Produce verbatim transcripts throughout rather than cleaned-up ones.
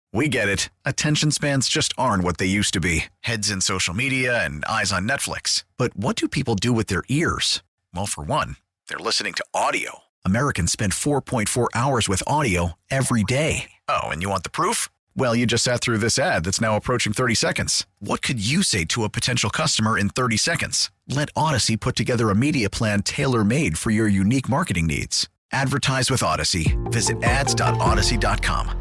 We get it. Attention spans just aren't what they used to be. Heads in social media and eyes on Netflix. But what do people do with their ears? Well, for one, they're listening to audio. Americans spend four point four hours with audio every day. Oh, and you want the proof? Well, you just sat through this ad that's now approaching thirty seconds. What could you say to a potential customer in thirty seconds? Let Odyssey put together a media plan tailor-made for your unique marketing needs. Advertise with Odyssey. Visit ads dot odyssey dot com.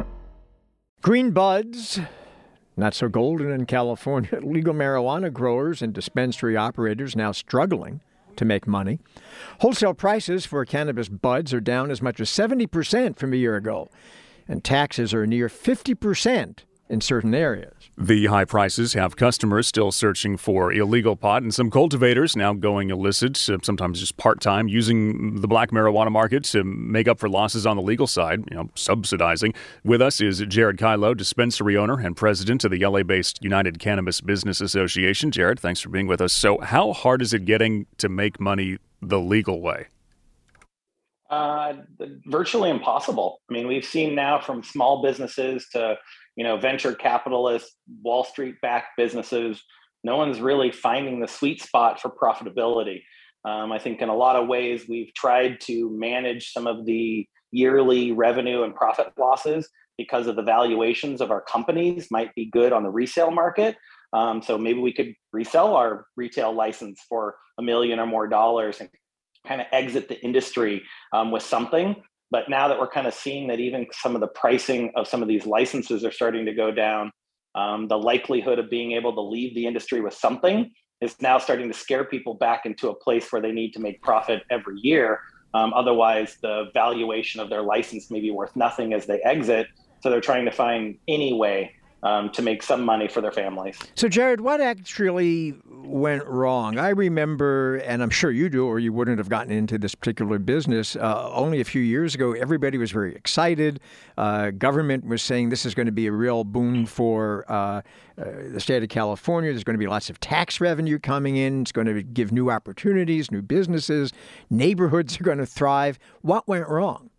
Green buds, not so golden in California. Legal marijuana growers and dispensary operators now struggling to make money. Wholesale prices for cannabis buds are down as much as seventy percent from a year ago, and taxes are near fifty percent in certain areas. The high prices have customers still searching for illegal pot, and some cultivators now going illicit, sometimes just part-time, using the black marijuana market to make up for losses on the legal side, you know, subsidizing. With us is Jared Kylo, dispensary owner and president of the L A-based United Cannabis Business Association. Jared, thanks for being with us. So how hard is it getting to make money the legal way? Uh, virtually impossible. I mean, we've seen now from small businesses to, you know, venture capitalists, Wall Street-backed businesses, no one's really finding the sweet spot for profitability. Um, I think in a lot of ways, we've tried to manage some of the yearly revenue and profit losses because of the valuations of our companies might be good on the resale market. Um, so maybe we could resell our retail license for a million or more dollars and kind of exit the industry um, with something. But now that we're kind of seeing that even some of the pricing of some of these licenses are starting to go down, um, the likelihood of being able to leave the industry with something is now starting to scare people back into a place where they need to make profit every year. Um, otherwise, the valuation of their license may be worth nothing as they exit. So they're trying to find any way Um, to make some money for their families. So, Jared, what actually went wrong? I remember, and I'm sure you do, or you wouldn't have gotten into this particular business, uh, only a few years ago, everybody was very excited. Uh, government was saying this is going to be a real boon for uh, uh, the state of California. There's going to be lots of tax revenue coming in. It's going to give new opportunities, new businesses. Neighborhoods are going to thrive. What went wrong?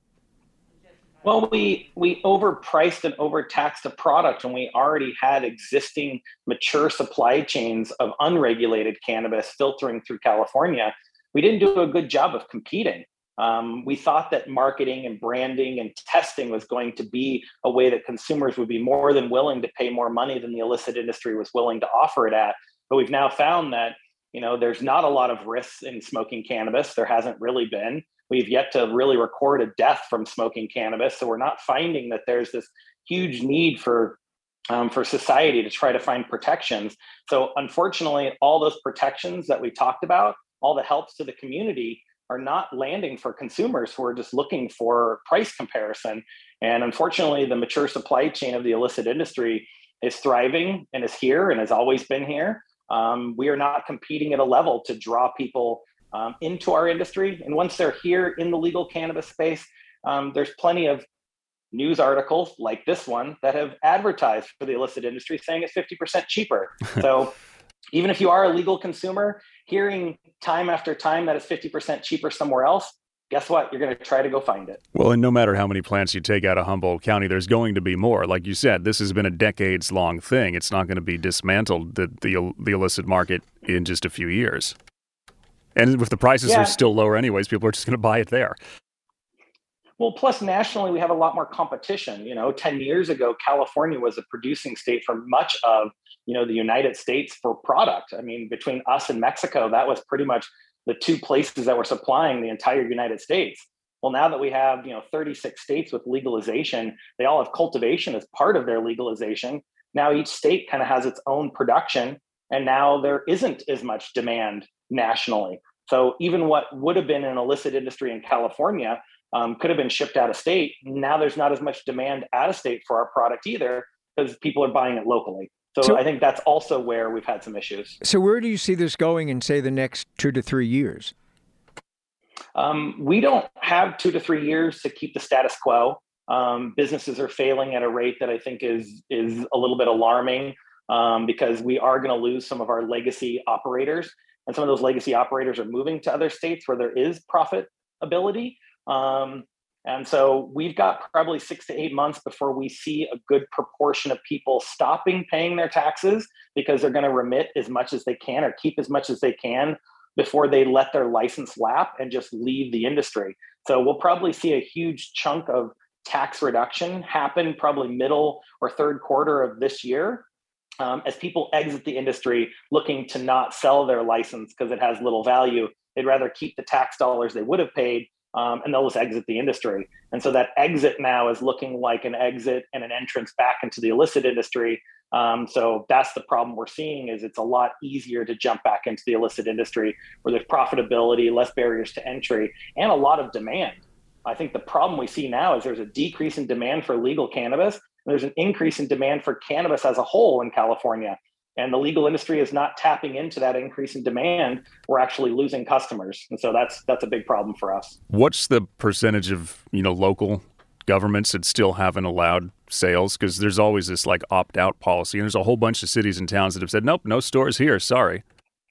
Well, we we overpriced and overtaxed a product, and we already had existing mature supply chains of unregulated cannabis filtering through California. We didn't do a good job of competing. Um, we thought that marketing and branding and testing was going to be a way that consumers would be more than willing to pay more money than the illicit industry was willing to offer it at. But we've now found that, you know, there's not a lot of risks in smoking cannabis. There hasn't really been. We've yet to really record a death from smoking cannabis. So we're not finding that there's this huge need for um, for society to try to find protections. So unfortunately, all those protections that we talked about, all the helps to the community are not landing for consumers who are just looking for price comparison. And unfortunately, the mature supply chain of the illicit industry is thriving and is here and has always been here. Um, we are not competing at a level to draw people Um, into our industry. And once they're here in the legal cannabis space, um, there's plenty of news articles like this one that have advertised for the illicit industry saying it's fifty percent cheaper. So even if you are a legal consumer, hearing time after time that it's fifty percent cheaper somewhere else, guess what? You're going to try to go find it. Well, and no matter how many plants you take out of Humboldt County, there's going to be more. Like you said, this has been a decades-long thing. It's not going to be dismantled, the, the, the illicit market, in just a few years. And if the prices yeah. are still lower anyways, people are just going to buy it there. Well, plus nationally, we have a lot more competition. You know, ten years ago, California was a producing state for much of, you know, the United States for product. I mean, between us and Mexico, that was pretty much the two places that were supplying the entire United States. Well, now that we have, you know, thirty-six states with legalization, they all have cultivation as part of their legalization. Now each state kind of has its own production, and now there isn't as much demand nationally. So even what would have been an illicit industry in California um, could have been shipped out of state. Now there's not as much demand out of state for our product either because people are buying it locally. So, so I think that's also where we've had some issues. So where do you see this going in, say, the next two to three years? Um, we don't have two to three years to keep the status quo. Um, businesses are failing at a rate that I think is is a little bit alarming um, because we are going to lose some of our legacy operators. And some of those legacy operators are moving to other states where there is profitability. Um, And so we've got probably six to eight months before we see a good proportion of people stopping paying their taxes because they're going to remit as much as they can or keep as much as they can before they let their license lap and just leave the industry. So we'll probably see a huge chunk of tax reduction happen probably middle or third quarter of this year um, as people exit the industry looking to not sell their license because it has little value. They'd rather keep the tax dollars they would have paid Um, and they'll just exit the industry. And so that exit now is looking like an exit and an entrance back into the illicit industry. Um, so that's the problem we're seeing is it's a lot easier to jump back into the illicit industry where there's profitability, less barriers to entry, and a lot of demand. I think the problem we see now is there's a decrease in demand for legal cannabis, and there's an increase in demand for cannabis as a whole in California. And the legal industry is not tapping into that increase in demand. We're actually losing customers. And so that's that's a big problem for us. What's the percentage of, you know, local governments that still haven't allowed sales? Because there's always this like opt-out policy. And there's a whole bunch of cities and towns that have said, nope, no stores here. Sorry.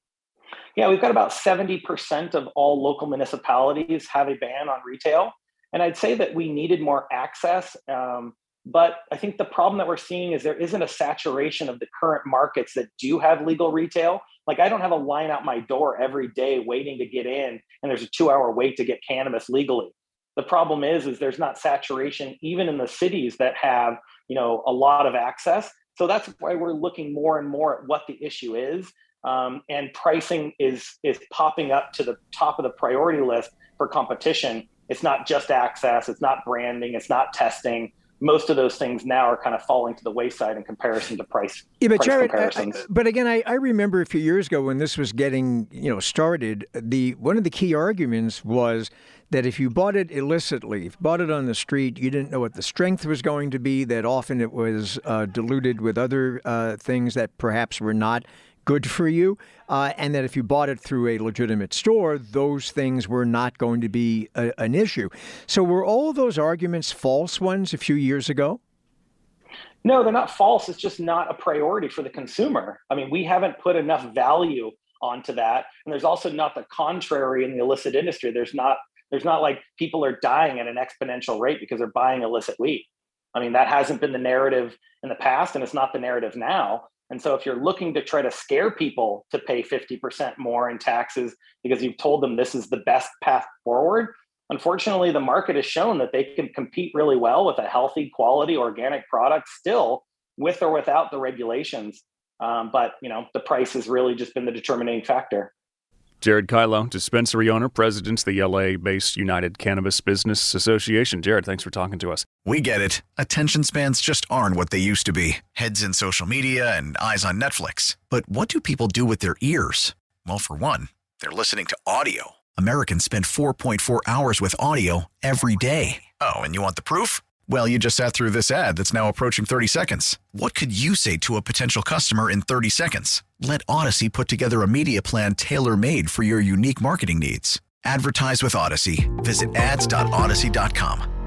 Yeah, we've got about seventy percent of all local municipalities have a ban on retail. And I'd say that we needed more access. Um, But I think the problem that we're seeing is there isn't a saturation of the current markets that do have legal retail. Like I don't have a line out my door every day waiting to get in, and there's a two hour wait to get cannabis legally. The problem is, is there's not saturation even in the cities that have, you know, a lot of access. So that's why we're looking more and more at what the issue is. Um, and pricing is, is popping up to the top of the priority list for competition. It's not just access. It's not branding. It's not testing. Most of those things now are kind of falling to the wayside in comparison to price. Yeah, but price Jared, comparisons. I, but again, I, I remember a few years ago when this was getting, you know, started. The one of the key arguments was that if you bought it illicitly, if you bought it on the street, you didn't know what the strength was going to be. That often it was uh, diluted with other uh, things that perhaps were not good for you, uh, and that if you bought it through a legitimate store, those things were not going to be a, an issue. So were all of those arguments false ones a few years ago? No, they're not false. It's just not a priority for the consumer. I mean, we haven't put enough value onto that. And there's also not the contrary in the illicit industry. There's not, there's not like people are dying at an exponential rate because they're buying illicit weed. I mean, that hasn't been the narrative in the past, and it's not the narrative now. And so if you're looking to try to scare people to pay fifty percent more in taxes because you've told them this is the best path forward, unfortunately, the market has shown that they can compete really well with a healthy, quality, organic product still with or without the regulations. Um, but, you know, the price has really just been the determining factor. Jared Kilo, dispensary owner, president of the L A-based United Cannabis Business Association. Jared, thanks for talking to us. We get it. Attention spans just aren't what they used to be. Heads in social media and eyes on Netflix. But what do people do with their ears? Well, for one, they're listening to audio. Americans spend four point four hours with audio every day. Oh, and you want the proof? Well, you just sat through this ad that's now approaching thirty seconds. What could you say to a potential customer in thirty seconds? Let Odyssey put together a media plan tailor-made for your unique marketing needs. Advertise with Odyssey. Visit ads dot odyssey dot com.